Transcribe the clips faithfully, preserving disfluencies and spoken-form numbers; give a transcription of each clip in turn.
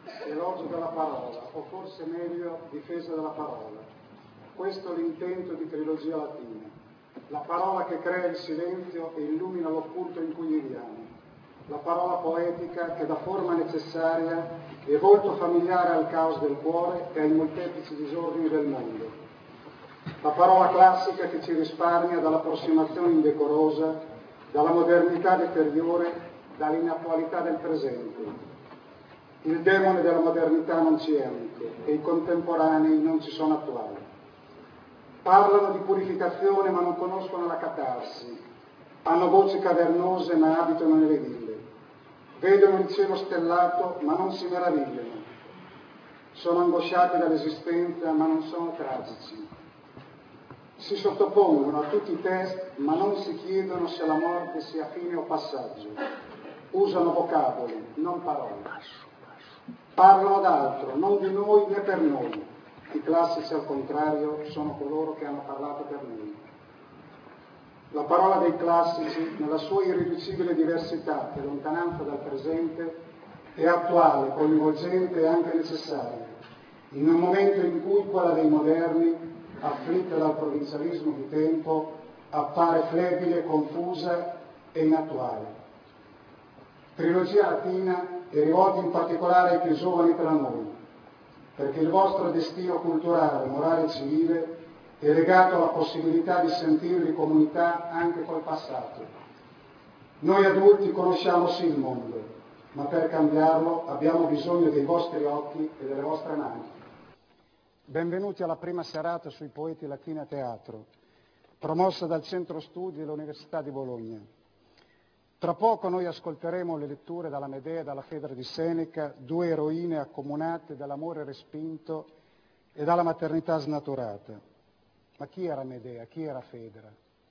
elogio della parola, o forse meglio, difesa della parola. Questo è l'intento di Trilogia Latina. La parola che crea il silenzio e illumina l'occulto in cui viviamo. La parola poetica che dà forma necessaria e volto familiare al caos del cuore e ai molteplici disordini del mondo. La parola classica che ci risparmia dall'approssimazione indecorosa, dalla modernità deteriore, dall'inattualità del presente. Il demone della modernità non ci entra e i contemporanei non ci sono attuali. Parlano di purificazione ma non conoscono la catarsi, hanno voci cavernose ma abitano nelle ville. Vedono il cielo stellato ma non si meravigliano. Sono angosciati dall'esistenza ma non sono tragici. Si sottopongono a tutti i test ma non si chiedono se la morte sia fine o passaggio. Usano vocaboli, non parole. Parlano d'altro, non di noi né per noi. I classici, al contrario, sono coloro che hanno parlato per noi. La parola dei classici, nella sua irriducibile diversità e lontananza dal presente, è attuale, coinvolgente e anche necessaria, in un momento in cui quella dei moderni, afflitta dal provincialismo di tempo, appare flebile, confusa e inattuale. Trilogia Latina è rivolta in particolare ai più giovani tra noi, perché il vostro destino culturale, morale e civile è legato alla possibilità di sentirvi comunità anche col passato. Noi adulti conosciamo sì il mondo, ma per cambiarlo abbiamo bisogno dei vostri occhi e delle vostre mani. Benvenuti alla prima serata sui poeti latini a teatro, promossa dal Centro Studi dell'Università di Bologna. Tra poco noi ascolteremo le letture dalla Medea e dalla Fedra di Seneca, due eroine accomunate dall'amore respinto e dalla maternità snaturata. Ma chi era Medea? Chi era Fedra?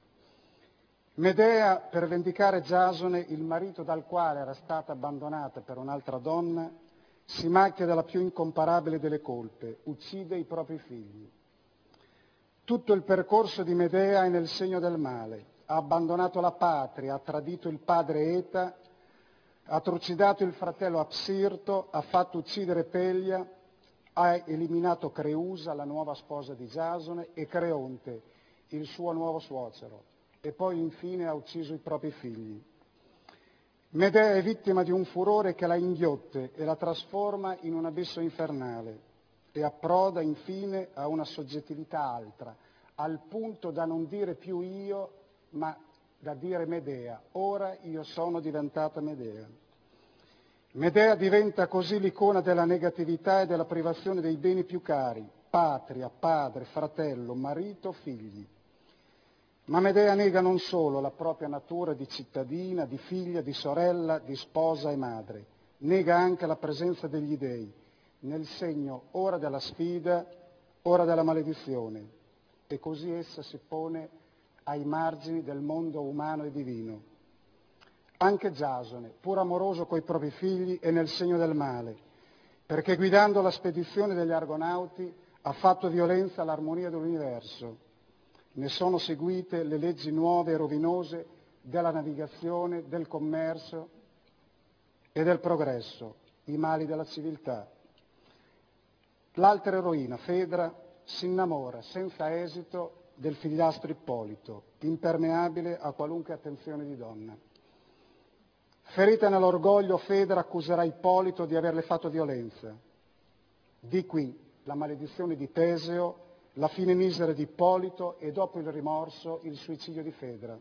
Medea, per vendicare Giasone, il marito dal quale era stata abbandonata per un'altra donna, si macchia della più incomparabile delle colpe, uccide i propri figli. Tutto il percorso di Medea è nel segno del male. Ha abbandonato la patria, ha tradito il padre Eta, ha trucidato il fratello Apsirto, ha fatto uccidere Peglia, ha eliminato Creusa, la nuova sposa di Giasone, e Creonte, il suo nuovo suocero, e poi infine ha ucciso i propri figli. Medea è vittima di un furore che la inghiotte e la trasforma in un abisso infernale e approda infine a una soggettività altra, al punto da non dire più io, ma da dire Medea. Ora io sono diventata Medea. Medea diventa così l'icona della negatività e della privazione dei beni più cari, patria, padre, fratello, marito, figli. Ma Medea nega non solo la propria natura di cittadina, di figlia, di sorella, di sposa e madre, nega anche la presenza degli dei, nel segno ora della sfida, ora della maledizione, e così essa si pone ai margini del mondo umano e divino. Anche Giasone, pur amoroso coi propri figli, è nel segno del male, perché guidando la spedizione degli Argonauti ha fatto violenza all'armonia dell'universo. Ne sono seguite le leggi nuove e rovinose della navigazione, del commercio e del progresso, i mali della civiltà. L'altra eroina, Fedra, si innamora senza esito del figliastro Ippolito, impermeabile a qualunque attenzione di donna. Ferita nell'orgoglio, Fedra accuserà Ippolito di averle fatto violenza. Di qui la maledizione di Teseo, la fine misera di Ippolito e dopo il rimorso il suicidio di Fedra.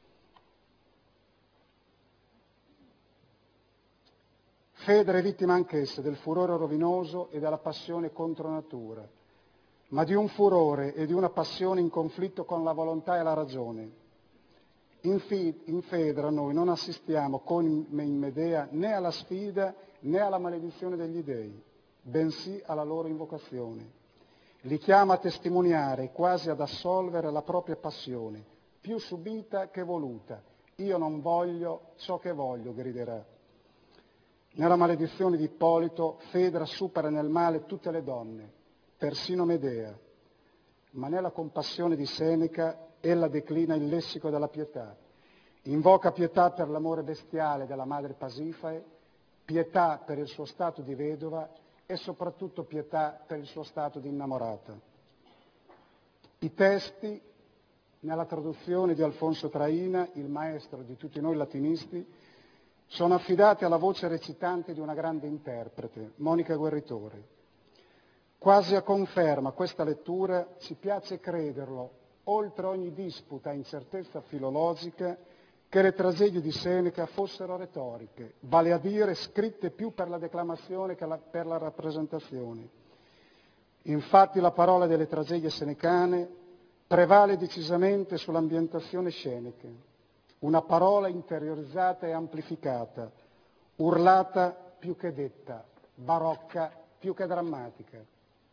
Fedra è vittima anch'essa del furore rovinoso e della passione contro natura, ma di un furore e di una passione in conflitto con la volontà e la ragione. In, fi- in Fedra noi non assistiamo come in Medea né alla sfida né alla maledizione degli dei, bensì alla loro invocazione. Li chiama a testimoniare, quasi ad assolvere la propria passione, più subita che voluta. Io non voglio ciò che voglio, griderà. Nella maledizione di Ippolito, Fedra supera nel male tutte le donne, persino Medea, ma nella compassione di Seneca ella declina il lessico della pietà, invoca pietà per l'amore bestiale della madre Pasifae, pietà per il suo stato di vedova e soprattutto pietà per il suo stato di innamorata. I testi, nella traduzione di Alfonso Traina, il maestro di tutti noi latinisti, sono affidati alla voce recitante di una grande interprete, Monica Guerritore. Quasi a conferma questa lettura, ci piace crederlo, oltre ogni disputa e incertezza filologica, che le tragedie di Seneca fossero retoriche, vale a dire scritte più per la declamazione che per la rappresentazione. Infatti la parola delle tragedie senecane prevale decisamente sull'ambientazione scenica, una parola interiorizzata e amplificata, urlata più che detta, barocca più che drammatica.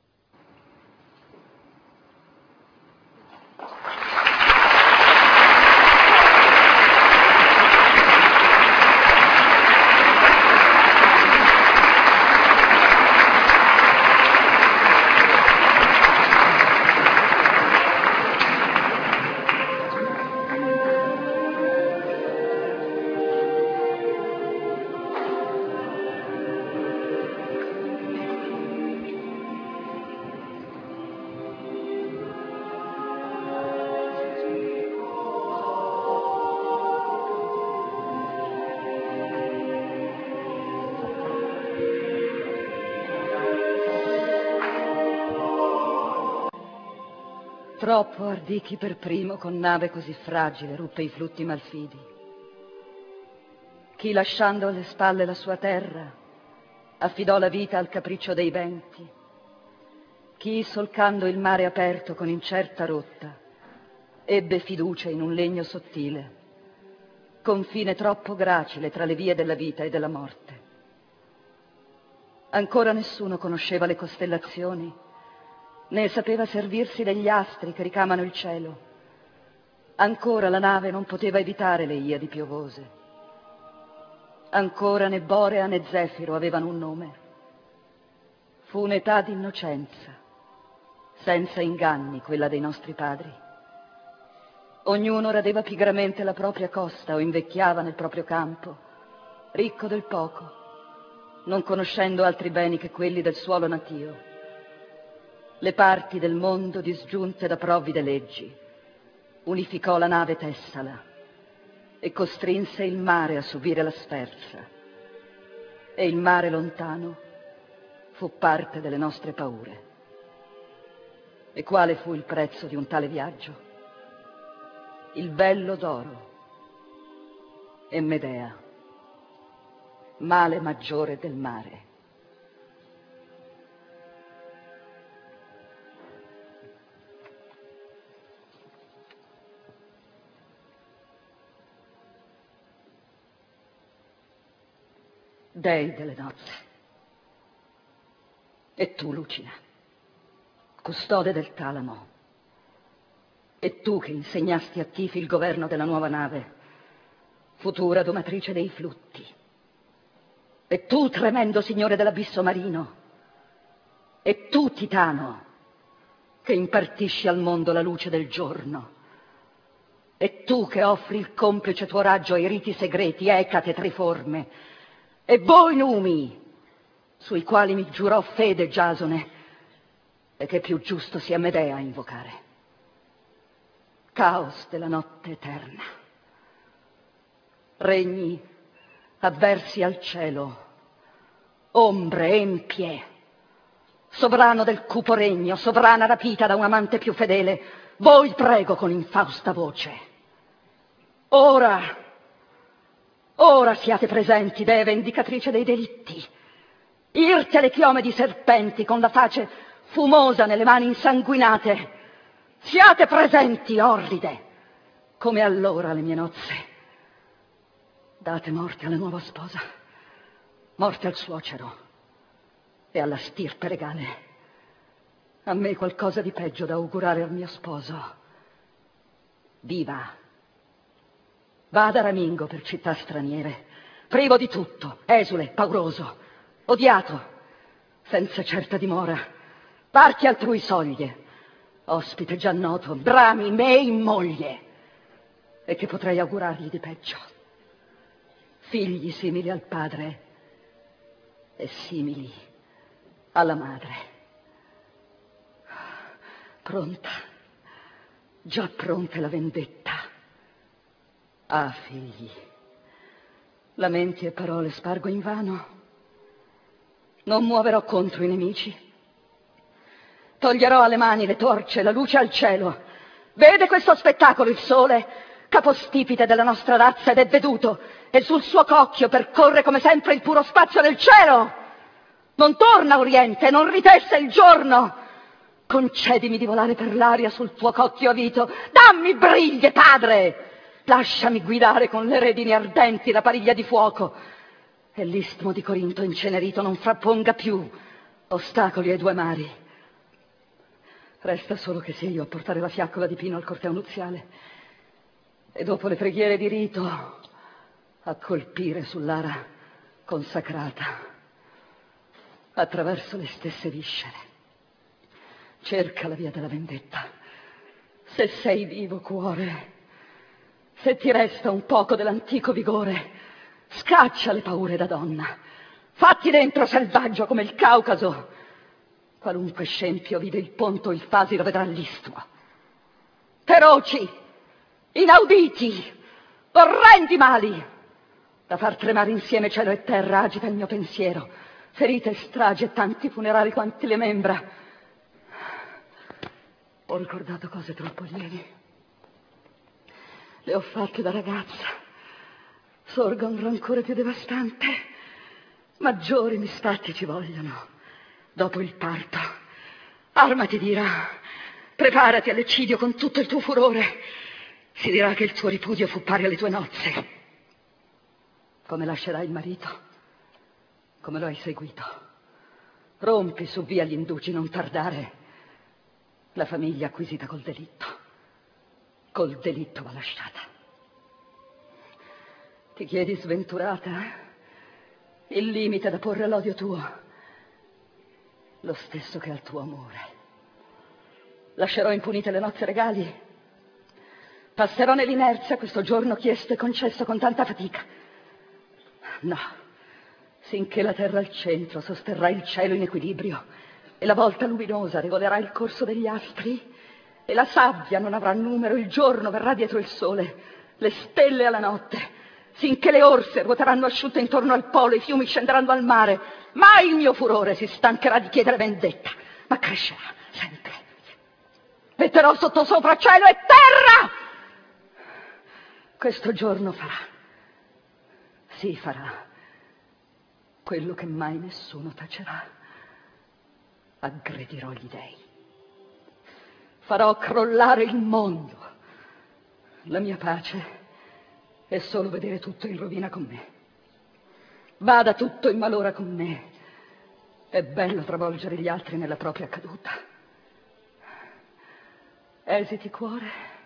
Troppo ardì chi per primo con nave così fragile ruppe i flutti malfidi. Chi lasciando alle spalle la sua terra affidò la vita al capriccio dei venti. Chi solcando il mare aperto con incerta rotta ebbe fiducia in un legno sottile, confine troppo gracile tra le vie della vita e della morte. Ancora nessuno conosceva le costellazioni, né sapeva servirsi degli astri che ricamano il cielo. Ancora la nave non poteva evitare le Iadi piovose. Ancora né Borea né Zefiro avevano un nome. Fu un'età d'innocenza, senza inganni quella dei nostri padri. Ognuno radeva pigramente la propria costa o invecchiava nel proprio campo, ricco del poco, non conoscendo altri beni che quelli del suolo natio. Le parti del mondo disgiunte da provvide leggi, unificò la nave Tessala e costrinse il mare a subire la sferza. E il mare lontano fu parte delle nostre paure. E quale fu il prezzo di un tale viaggio? Il vello d'oro e Medea, male maggiore del mare. Dei delle nozze. E tu, Lucina, custode del talamo. E tu che insegnasti a Tifi il governo della nuova nave, futura domatrice dei flutti. E tu, tremendo signore dell'abisso marino. E tu, Titano, che impartisci al mondo la luce del giorno. E tu che offri il complice tuo raggio ai riti segreti, Ecate triforme. E voi numi, sui quali mi giurò fede Giasone, e che più giusto sia Medea a invocare. Caos della notte eterna, regni avversi al cielo, ombre empie, sovrano del cupo regno, sovrana rapita da un amante più fedele, voi prego con infausta voce. Ora, ora siate presenti, dee vendicatrice dei delitti, irte le chiome di serpenti con la face fumosa nelle mani insanguinate. Siate presenti, orride, come allora le mie nozze. Date morte alla nuova sposa, morte al suocero e alla stirpe regale. A me qualcosa di peggio da augurare al mio sposo. Viva! Vada Ramingo per città straniere, privo di tutto, esule, pauroso, odiato, senza certa dimora, varchi altrui soglie, ospite già noto, brami me in moglie. E che potrei augurargli di peggio? Figli simili al padre e simili alla madre. Pronta, già pronta è la vendetta. Ah, figli, lamenti e parole spargo invano. Non muoverò contro i nemici. Toglierò alle mani le torce, la luce al cielo. Vede questo spettacolo il sole, capostipite della nostra razza, ed è veduto, e sul suo cocchio percorre come sempre il puro spazio del cielo. Non torna a oriente, non ritesse il giorno. Concedimi di volare per l'aria sul tuo cocchio avito. Dammi briglie, padre! Lasciami guidare con le redini ardenti la pariglia di fuoco, e l'istmo di Corinto incenerito non frapponga più ostacoli ai due mari. Resta solo che sia io a portare la fiaccola di pino al corteo nuziale, e dopo le preghiere di rito a colpire sull'ara consacrata attraverso le stesse viscere. Cerca la via della vendetta. Se sei vivo, cuore, se ti resta un poco dell'antico vigore, scaccia le paure da donna. Fatti dentro selvaggio come il Caucaso. Qualunque scempio vide il ponto, il Fasilo vedrà l'istmo. Feroci, inauditi, orrendi mali, da far tremare insieme cielo e terra agita il mio pensiero. Ferite e stragi e tanti funerali quanti le membra. Ho ricordato cose troppo lievi. Le ho fatte da ragazza. Sorga un rancore più devastante. Maggiori misfatti ci vogliono. Dopo il parto, armati d'ira. Preparati all'eccidio con tutto il tuo furore. Si dirà che il tuo ripudio fu pari alle tue nozze. Come lascerai il marito? Come lo hai seguito? Rompi su via gli indugi, non tardare. La famiglia acquisita col delitto. Col delitto va lasciata. Ti chiedi sventurata? Il limite da porre all'odio tuo, lo stesso che al tuo amore. Lascerò impunite le nozze regali. Passerò nell'inerzia questo giorno chiesto e concesso con tanta fatica. No, sinché la terra al centro sosterrà il cielo in equilibrio, e la volta luminosa regolerà il corso degli astri, e la sabbia non avrà numero, il giorno verrà dietro il sole, le stelle alla notte, sinché le orse ruoteranno asciutte intorno al polo, i fiumi scenderanno al mare. Mai il mio furore si stancherà di chiedere vendetta, ma crescerà sempre. Metterò sotto sopra cielo e terra. Questo giorno farà, sì farà, quello che mai nessuno tacerà. Aggredirò gli dei. Farò crollare il mondo. La mia pace è solo vedere tutto in rovina con me. Vada tutto in malora con me. È bello travolgere gli altri nella propria caduta. Esiti, cuore.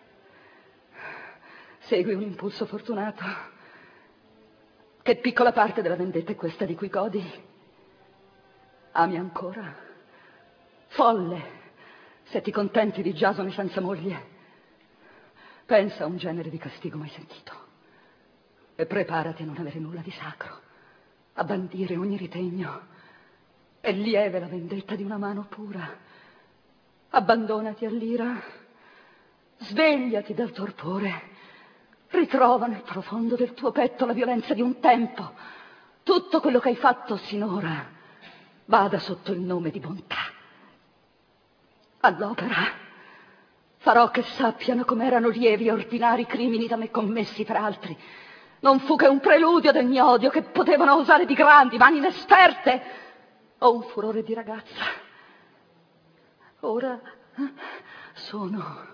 Segui un impulso fortunato. Che piccola parte della vendetta è questa di cui godi? Ami ancora? Folle, se ti contenti di giasone senza moglie. Pensa a un genere di castigo mai sentito e preparati a non avere nulla di sacro, a bandire ogni ritegno. È lieve la vendetta di una mano pura. Abbandonati all'ira, svegliati dal torpore, ritrova nel profondo del tuo petto la violenza di un tempo. Tutto quello che hai fatto sinora vada sotto il nome di bontà. All'opera farò che sappiano com'erano lievi e ordinari i crimini da me commessi per altri. Non fu che un preludio del mio odio che potevano usare di grandi mani inesperte o un furore di ragazza. Ora sono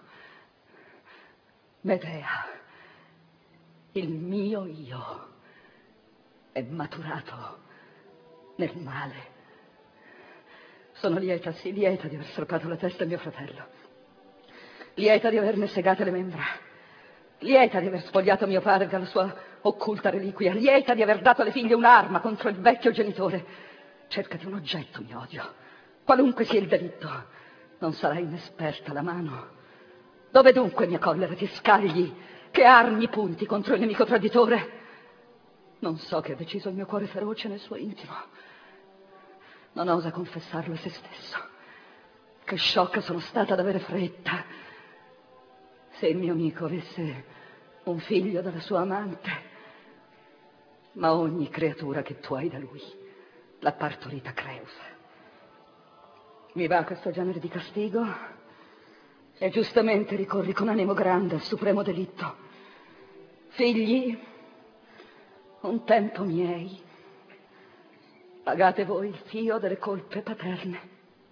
Medea. Il mio io è maturato nel male. Sono lieta, sì, lieta di aver strappato la testa a mio fratello. Lieta di averne segate le membra. Lieta di aver spogliato mio padre dalla sua occulta reliquia. Lieta di aver dato alle figlie un'arma contro il vecchio genitore. Cercati un oggetto, mio odio. Qualunque sia il delitto, non sarà inesperta la mano. Dove dunque mia collera ti scagli? Che armi punti contro il nemico traditore? Non so che ha deciso il mio cuore feroce nel suo intimo. Non osa confessarlo a se stesso. Che sciocca sono stata ad avere fretta. Se il mio amico avesse un figlio dalla sua amante, ma ogni creatura che tu hai da lui l'ha partorita Creusa. Mi va questo genere di castigo e giustamente ricorri con animo grande al supremo delitto. Figli, un tempo miei, pagate voi il fio delle colpe paterne.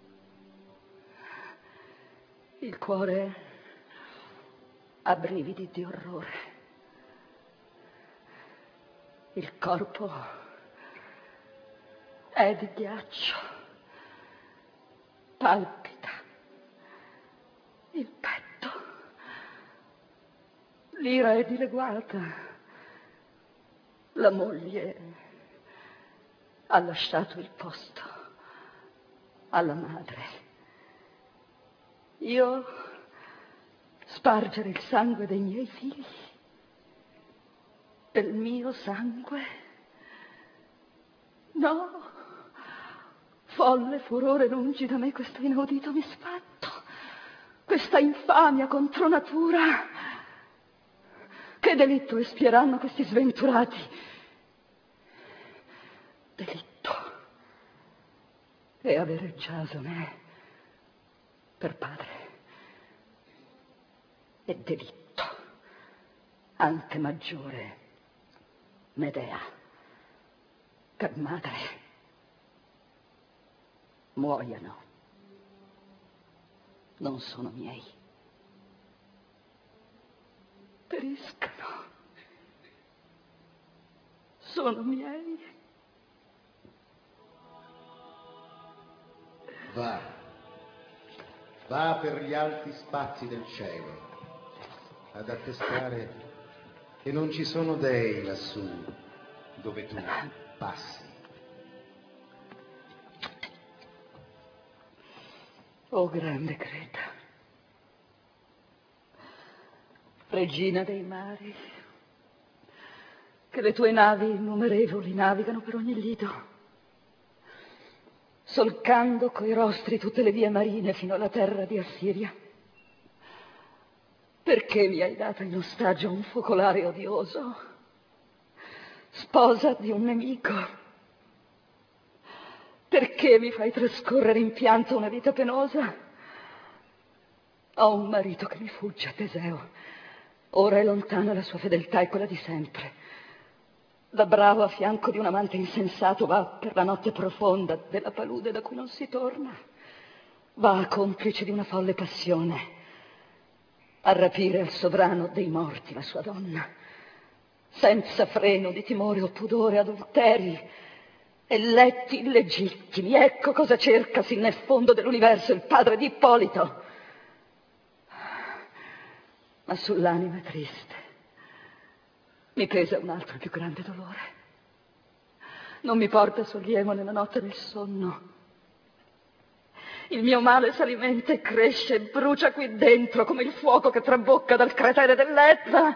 Il cuore ha brividi di orrore. Il corpo è di ghiaccio. Palpita. Il petto. L'ira è dileguata. La moglie ha lasciato il posto alla madre. Io spargere il sangue dei miei figli, del mio sangue? No, folle furore, lungi da me questo inaudito misfatto, questa infamia contro natura. Che delitto espieranno questi sventurati? Delitto è avere Giasone per padre. E delitto anche maggiore Medea per madre. Muoiano. Non sono miei. Periscano. Sono miei. Va. Va per gli alti spazi del cielo ad attestare che non ci sono dei lassù dove tu passi. Oh grande Creta, regina dei mari, che le tue navi innumerevoli navigano per ogni lido, solcando coi rostri tutte le vie marine fino alla terra di Assiria. Perché mi hai dato in ostaggio un focolare odioso, sposa di un nemico? Perché mi fai trascorrere in pianto una vita penosa? Ho un marito che mi fugge, Teseo. Ora è lontana la sua fedeltà e quella di sempre. Da bravo a fianco di un amante insensato va per la notte profonda della palude da cui non si torna. Va complice di una folle passione a rapire al sovrano dei morti la sua donna, senza freno di timore o pudore, adulteri e letti illegittimi. Ecco cosa cercasi nel fondo dell'universo il padre di Ippolito. Ma sull'anima triste mi pesa un altro più grande dolore. Non mi porta sollievo nella notte del sonno. Il mio male s'alimenta e cresce e brucia qui dentro come il fuoco che trabocca dal cratere dell'Etna.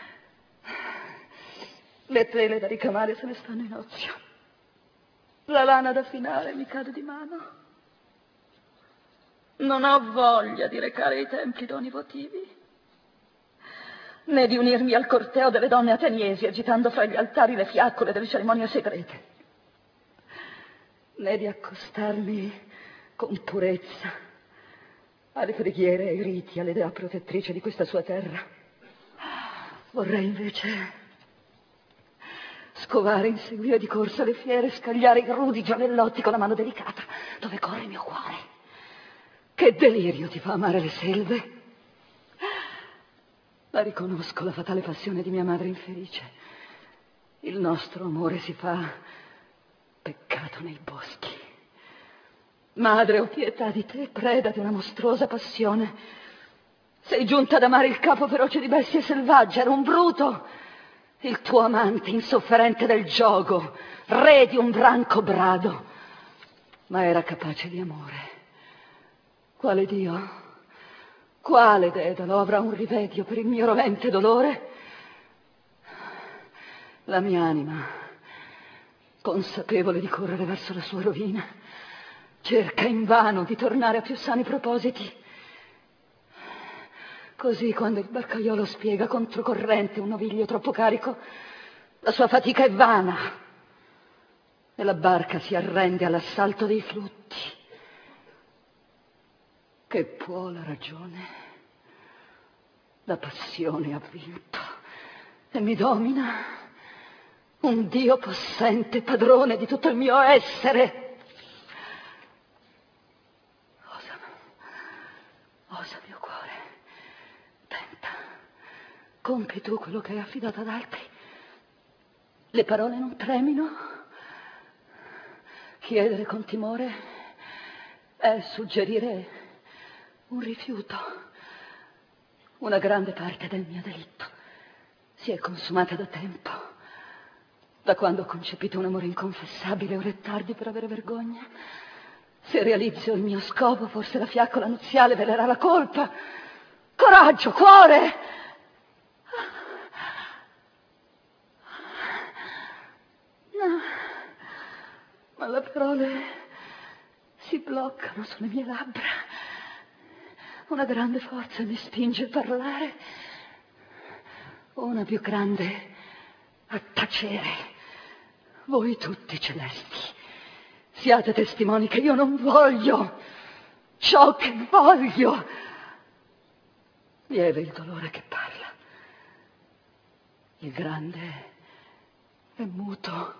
Le tele da ricamare se ne stanno in ozio. La lana da finare mi cade di mano. Non ho voglia di recare i templi doni votivi, né di unirmi al corteo delle donne ateniesi agitando fra gli altari le fiaccole delle cerimonie segrete, né di accostarmi con purezza alle preghiere e ai riti, alle dea protettrice di questa sua terra. Vorrei invece scovare, inseguire di corsa le fiere, scagliare i rudi giavellotti con la mano delicata. Dove corre il mio cuore? Che delirio ti fa amare le selve? La riconosco, la fatale passione di mia madre infelice. Il nostro amore si fa peccato nei boschi. Madre, ho pietà di te, preda di una mostruosa passione. Sei giunta ad amare il capo feroce di bestie selvagge, era un bruto. Il tuo amante insofferente del giogo, re di un branco brado, ma era capace di amore. Quale Dio, quale Dedalo avrà un rimedio per il mio rovente dolore? La mia anima consapevole di correre verso la sua rovina, cerca invano di tornare a più sani propositi. Così, quando il barcaiolo spiega controcorrente un naviglio troppo carico, la sua fatica è vana e la barca si arrende all'assalto dei flutti. Che può la ragione? La passione ha vinto e mi domina. Un Dio possente, padrone di tutto il mio essere. Osa, osa mio cuore, tenta, compi tu quello che hai affidato ad altri. Le parole non tremino. Chiedere con timore è suggerire un rifiuto. Una grande parte del mio delitto si è consumata da tempo, da quando ho concepito un amore inconfessabile. Ora è tardi per avere vergogna. Se realizzo il mio scopo, forse la fiaccola nuziale velerà la colpa. Coraggio, cuore! No, ma le parole si bloccano sulle mie labbra. Una grande forza mi spinge a parlare, una più grande a tacere. Voi tutti celesti, siate testimoni che io non voglio ciò che voglio. Lieve il dolore che parla. Il grande è muto.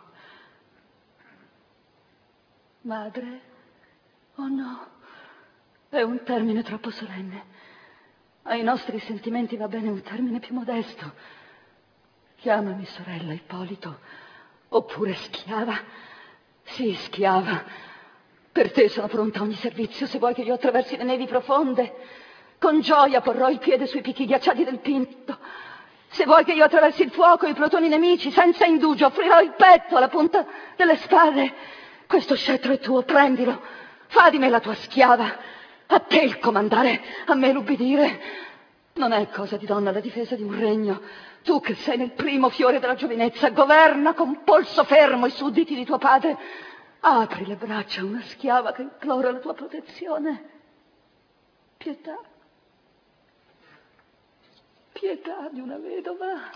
Madre? Oh no, è un termine troppo solenne. Ai nostri sentimenti va bene un termine più modesto. Chiamami sorella, Ippolito, oppure schiava. Sì, schiava. Per te sono pronta a ogni servizio, se vuoi che io attraversi le nevi profonde. Con gioia porrò il piede sui picchi ghiacciati del Pinto. Se vuoi che io attraversi il fuoco e i plotoni nemici, senza indugio offrirò il petto alla punta delle spade. Questo scettro è tuo, prendilo. Fa di me la tua schiava. A te il comandare, a me l'ubbidire. Non è cosa di donna la difesa di un regno. Tu che sei nel primo fiore della giovinezza, governa con polso fermo i sudditi di tuo padre. Apri le braccia a una schiava che implora la tua protezione. Pietà. Pietà di una vedova.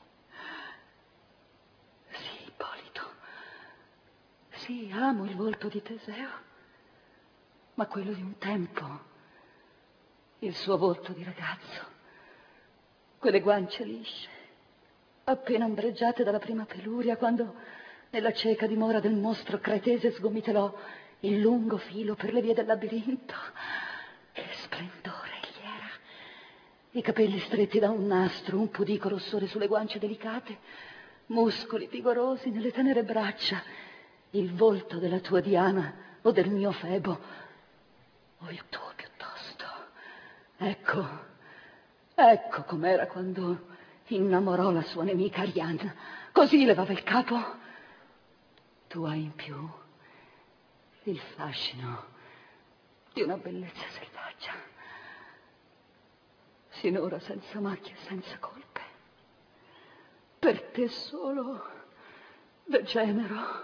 Sì, Ippolito. Sì, amo il volto di Teseo, ma quello di un tempo, il suo volto di ragazzo, quelle guance lisce, appena ombreggiate dalla prima peluria, quando nella cieca dimora del mostro cretese sgomitelò il lungo filo per le vie del labirinto. Che splendore egli era! I capelli stretti da un nastro, un pudico rossore sulle guance delicate, muscoli vigorosi nelle tenere braccia, il volto della tua Diana o del mio Febo, o il tuo piuttosto. Ecco, ecco com'era quando innamorò la sua nemica Arianna. Così levava il capo. Tu hai in più il fascino di una bellezza selvaggia, sinora senza macchie e senza colpe. Per te solo degenero.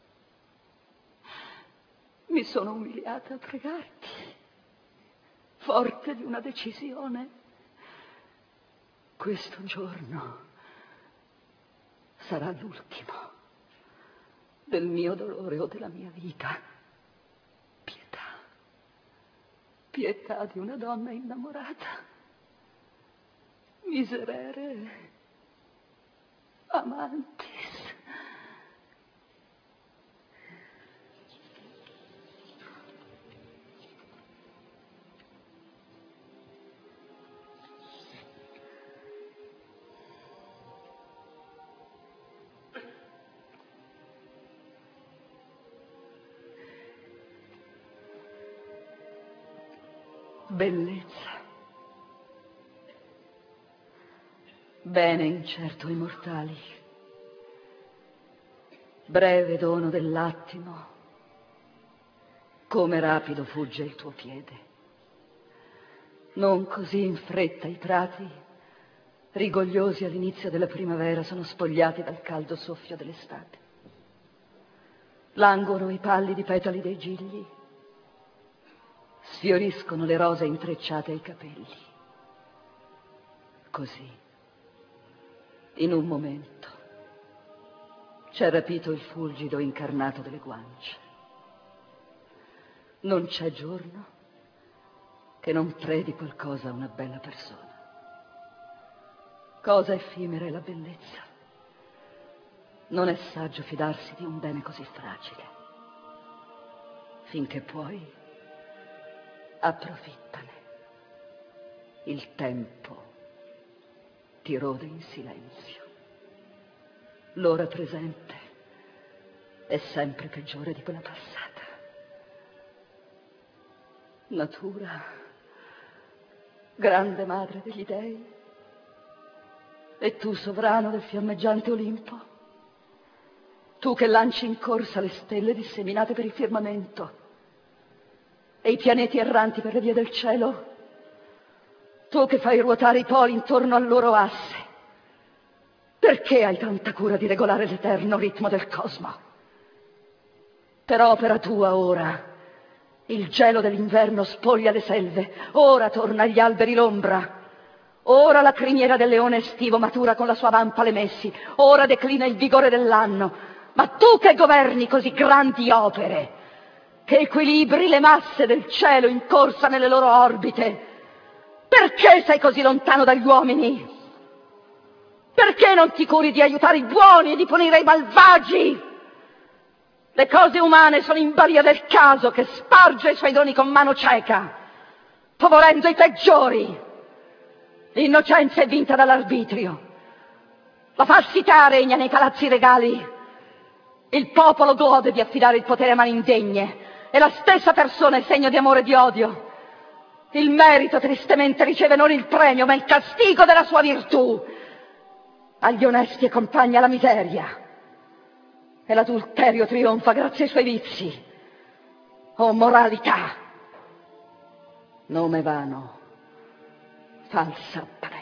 Mi sono umiliata a pregarti, forte di una decisione. Questo giorno sarà l'ultimo del mio dolore o della mia vita. Pietà, pietà di una donna innamorata. Miserere, amantis. Bellezza, bene incerto ai mortali, breve dono dell'attimo, come rapido fugge il tuo piede. Non così in fretta i prati, rigogliosi all'inizio della primavera, sono spogliati dal caldo soffio dell'estate. Languono i pallidi petali dei gigli, sfioriscono le rose intrecciate ai capelli. Così, in un momento, c'è rapito il fulgido incarnato delle guance. Non c'è giorno che non predi qualcosa a una bella persona. Cosa effimera è la bellezza. Non è saggio fidarsi di un bene così fragile. Finché puoi, approfittane. Il tempo ti rode in silenzio. L'ora presente è sempre peggiore di quella passata. Natura, grande madre degli dei, e tu sovrano del fiammeggiante Olimpo, tu che lanci in corsa le stelle disseminate per il firmamento e i pianeti erranti per le vie del cielo, tu che fai ruotare i poli intorno al loro asse, perché hai tanta cura di regolare l'eterno ritmo del cosmo? Per opera tua ora il gelo dell'inverno spoglia le selve, ora torna agli alberi l'ombra, ora la criniera del leone estivo matura con la sua vampa le messi, ora declina il vigore dell'anno. Ma tu che governi così grandi opere, che equilibri le masse del cielo in corsa nelle loro orbite, perché sei così lontano dagli uomini? Perché non ti curi di aiutare i buoni e di punire i malvagi? Le cose umane sono in balia del caso che sparge i suoi doni con mano cieca, favorendo i peggiori. L'innocenza è vinta dall'arbitrio. La falsità regna nei palazzi regali. Il popolo gode di affidare il potere a mani indegne e la stessa persona è segno di amore e di odio. Il merito tristemente riceve non il premio, ma il castigo della sua virtù. Agli onesti accompagna la miseria e l'adulterio trionfa grazie ai suoi vizi. O moralità, nome vano, falsa